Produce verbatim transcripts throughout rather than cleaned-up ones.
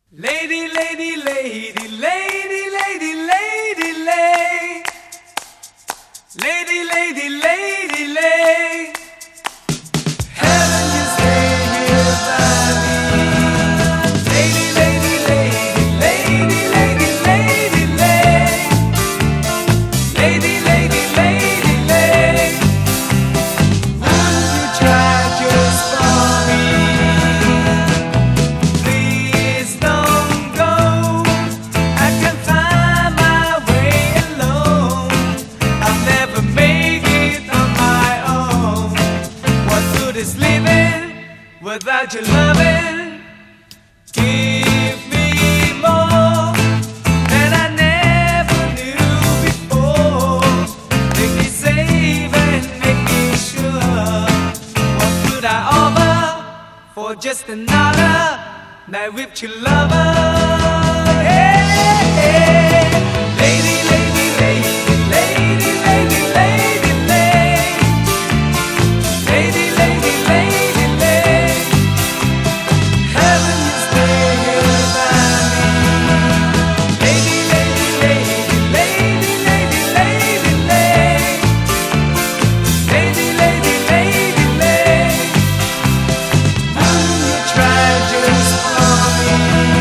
Lady, lady, lady, lady, lady, lady, lady, lady, lady, lady, lady, heaven you stay here by me. Lady, lady, lady, lady, lady, lady, lady, lady, lady, lady, lady, will you try just for me? Please don't go. I can find my way alone. I'll never make it on my own. What good is living without your loving? Give me more than I never knew before. Make me safe and make me sure. What could I offer for just another night with your lover? Hey, hey. Lady, lady, lady, lady, lady, lady, lady, lady, lady, lady, lady, heaven you stay here by me. Lady, lady, lady, lady, lady, lady, lady, lady, lady, lady, lady, will you try just for me?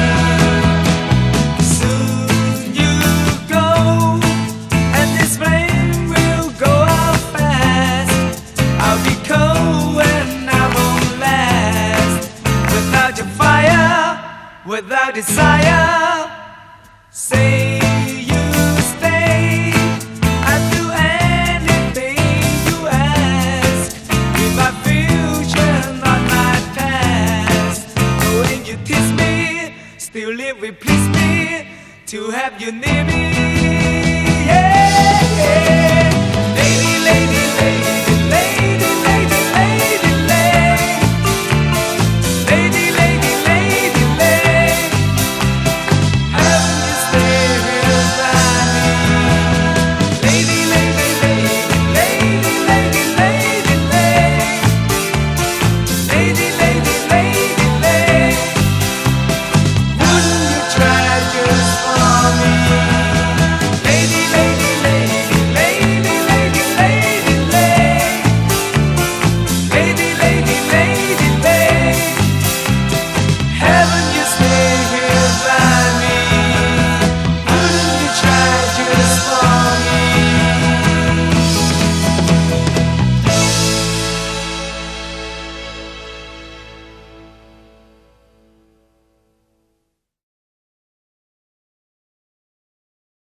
Soon you go, and this flame will go out fast. I'll be cold and I won't last. Without your fire, without desire, say you stay. I'd do anything you ask. With my future, not my past. Knowing you tease me, still it will please me to have you near me. Yeah, yeah.